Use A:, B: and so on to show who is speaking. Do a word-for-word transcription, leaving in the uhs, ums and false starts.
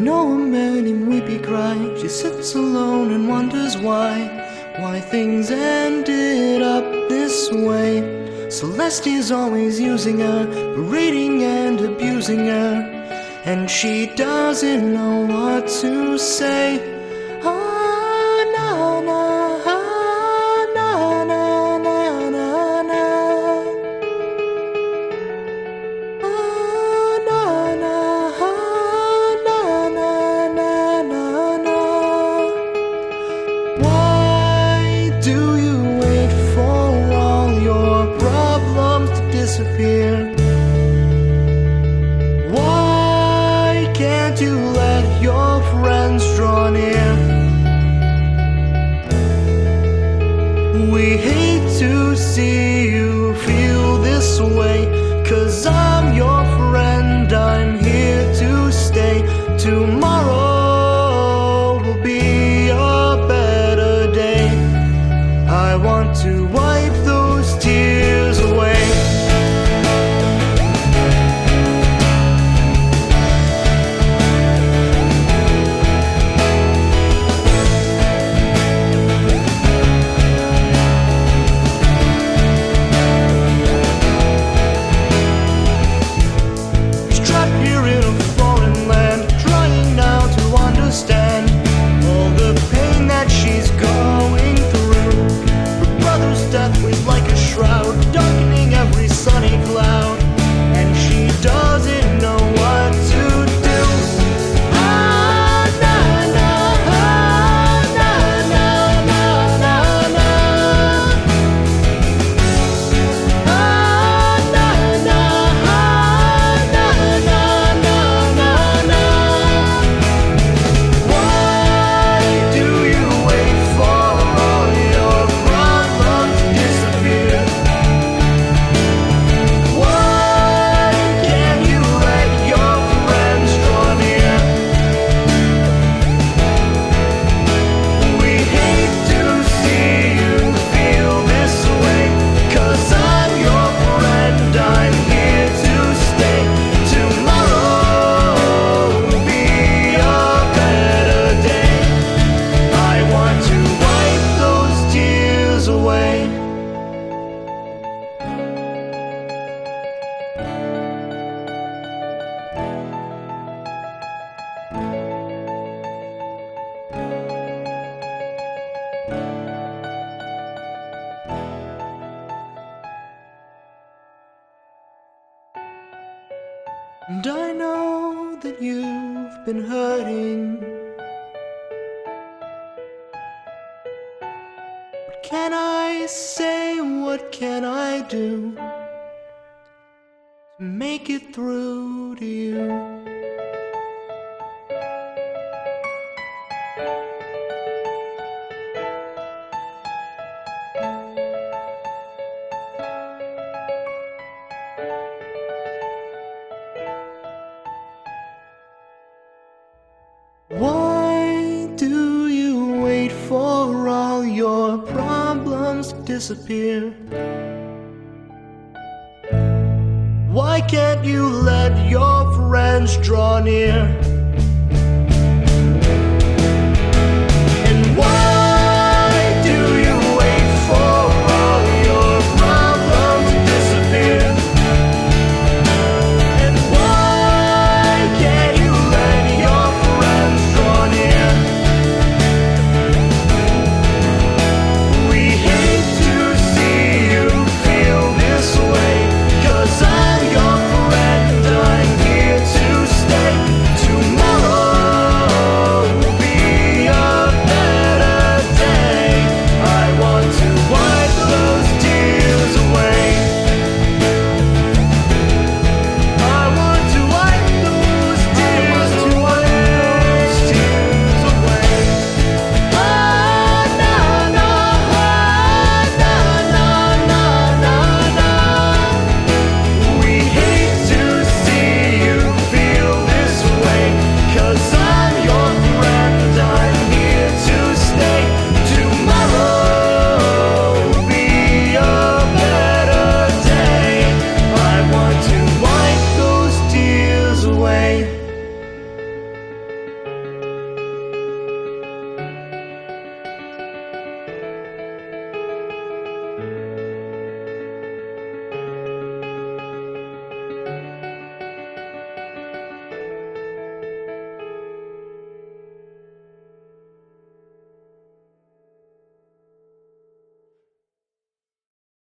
A: know a man named Weepy Cry. She sits alone and wonders why, why things ended up this way. Celestia's always using her, berating and abusing her, and she doesn't know what to say. Ah, na, na, ah, na, na, na, na, na. Ah, na, na, ah, na, na, na, na, na. Why do you wait for all your problems to disappear? Why can't you let your friends draw near? We hate to see you feel this way, 'cause I'm your friend, I'm here to stay. Tomorrow will be a better day. I want to wipe those tears away. And I know that you've been hurting. What can I say? What can I do to make it through to you? Why do you wait for all your problems to disappear? Why can't you let your friends draw near?